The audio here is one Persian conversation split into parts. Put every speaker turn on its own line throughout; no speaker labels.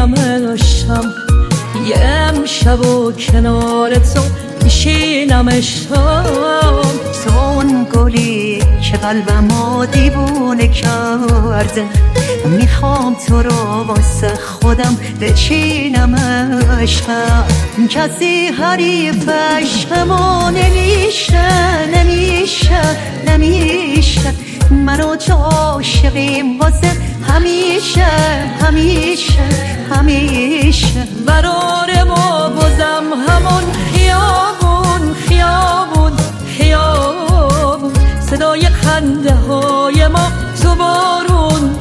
ببینمشم یه امشب و کنار تو میشینمشم.
تو اون گلی که قلبمو دیوونه کرده، میخوام تو رو واسه خودم بچینمشم. کسی حریفش همو نمیشه منو تو عاشقیم واسه همیشه
برار ما بازم همون خیابون صدای خنده های ما تو بارون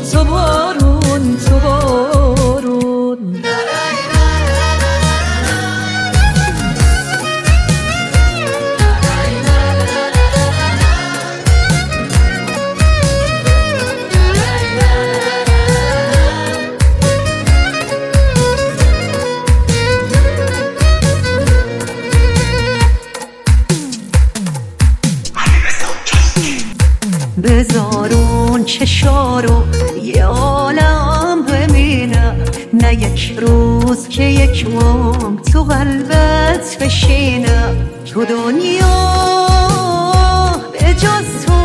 بذارون چشارو یه عالم ببینم، نه یک روز که یک عمر تو قلبت بشینم. تو دنیا به جز تو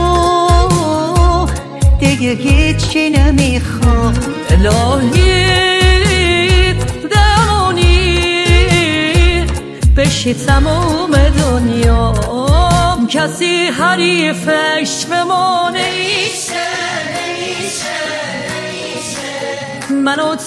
دیگه هیچی نمیخوام.
الهی درمونی بشی تموم دنیا، کسی حریفش به ما نمیشه. منو